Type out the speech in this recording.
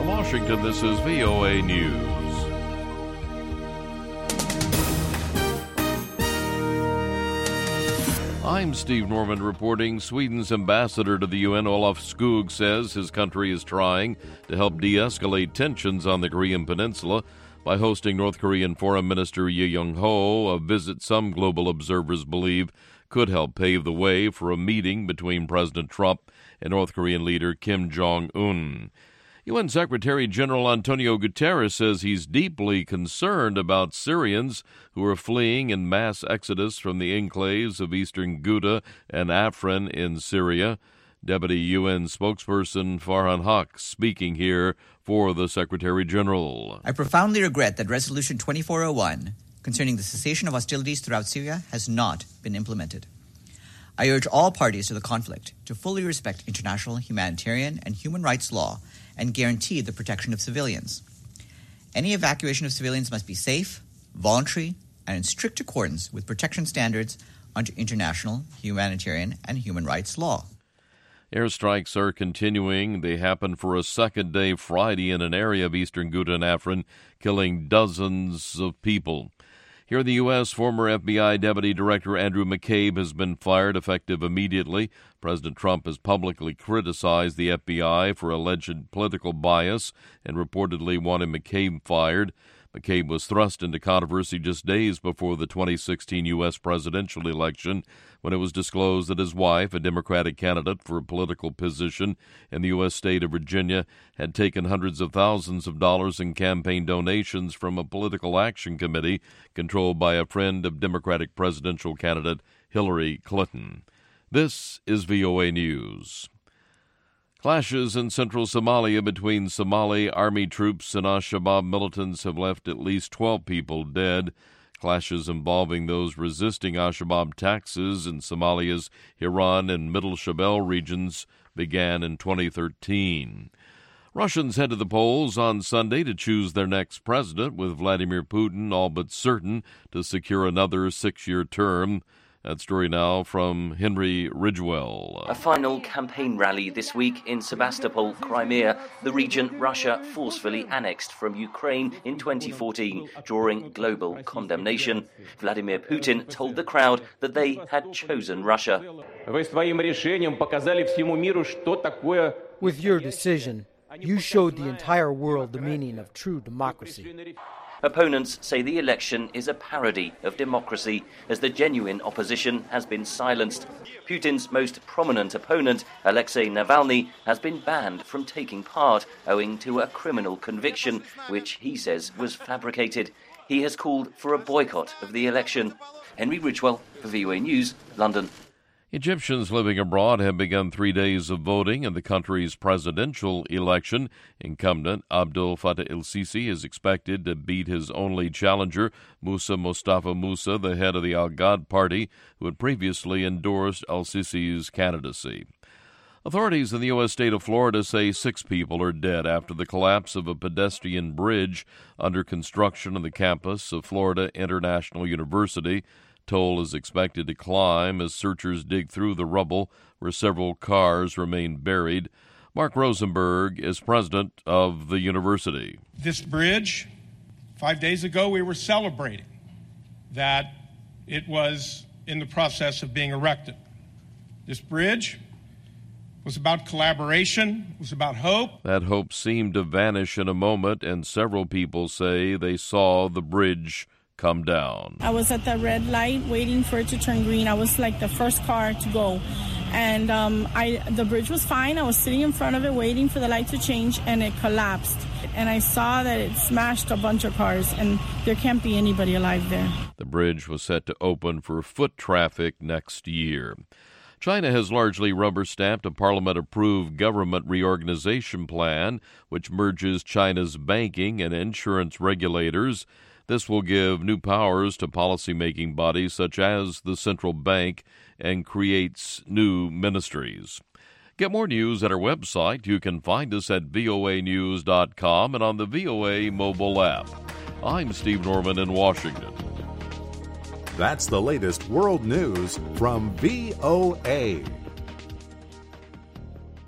Washington, this is VOA News. I'm Steve Norman reporting. Sweden's ambassador to the UN, Olof Skog, says his country is trying to help de-escalate tensions on the Korean peninsula by hosting North Korean Foreign Minister Ri Yong-ho, a visit some global observers believe could help pave the way for a meeting between President Trump and North Korean leader Kim Jong-un. UN Secretary General Antonio Guterres says he's deeply concerned about Syrians who are fleeing in mass exodus from the enclaves of eastern Ghouta and Afrin in Syria. Deputy UN spokesperson Farhan Haq speaking here for the Secretary General. I profoundly regret that Resolution 2401 concerning the cessation of hostilities throughout Syria has not been implemented. I urge all parties to the conflict to fully respect international humanitarian and human rights law and guarantee the protection of civilians. Any evacuation of civilians must be safe, voluntary, and in strict accordance with protection standards under international humanitarian and human rights law. Airstrikes are continuing. They happened for a second day Friday in an area of eastern Ghouta and Afrin, killing dozens of people. Here in the U.S., former FBI Deputy Director Andrew McCabe has been fired effective immediately. President Trump has publicly criticized the FBI for alleged political bias and reportedly wanted McCabe fired. McCabe was thrust into controversy just days before the 2016 U.S. presidential election when it was disclosed that his wife, a Democratic candidate for a political position in the U.S. state of Virginia, had taken hundreds of thousands of dollars in campaign donations from a political action committee controlled by a friend of Democratic presidential candidate Hillary Clinton. This is VOA News. Clashes in central Somalia between Somali army troops and al-Shabaab militants have left at least 12 people dead. Clashes involving those resisting al-Shabaab taxes in Somalia's Hiran and Middle Shabelle regions began in 2013. Russians head to the polls on Sunday to choose their next president, with Vladimir Putin all but certain to secure another 6-year term. That story now from Henry Ridgewell. A final campaign rally this week in Sebastopol, Crimea, the region Russia forcefully annexed from Ukraine in 2014, drawing global condemnation. Vladimir Putin told the crowd that they had chosen Russia. With your decision, you showed the entire world the meaning of true democracy. Opponents say the election is a parody of democracy, as the genuine opposition has been silenced. Putin's most prominent opponent, Alexei Navalny, has been banned from taking part owing to a criminal conviction, which he says was fabricated. He has called for a boycott of the election. Henry Ridgewell for VOA News, London. Egyptians living abroad have begun 3 days of voting in the country's presidential election. Incumbent Abdel Fattah el-Sisi is expected to beat his only challenger, Musa Mustafa Musa, the head of the Al-Ghad party, who had previously endorsed el-Sisi's candidacy. Authorities in the U.S. state of Florida say 6 people are dead after the collapse of a pedestrian bridge under construction on the campus of Florida International University. Toll is expected to climb as searchers dig through the rubble where several cars remain buried. Mark Rosenberg is president of the university. This bridge, 5 days ago, we were celebrating that it was in the process of being erected. This bridge was about collaboration, was about hope. That hope seemed to vanish in a moment, and several people say they saw the bridge come down. I was at the red light waiting for it to turn green. I was like the first car to go. And the bridge was fine. I was sitting in front of it waiting for the light to change, and it collapsed. And I saw that it smashed a bunch of cars, and there can't be anybody alive there. The bridge was set to open for foot traffic next year. China has largely rubber-stamped a parliament-approved government reorganization plan, which merges China's banking and insurance regulators. This will give new powers to policymaking bodies such as the central bank and creates new ministries. Get more news at our website. You can find us at voanews.com and on the VOA mobile app. I'm Steve Norman in Washington. That's the latest world news from VOA.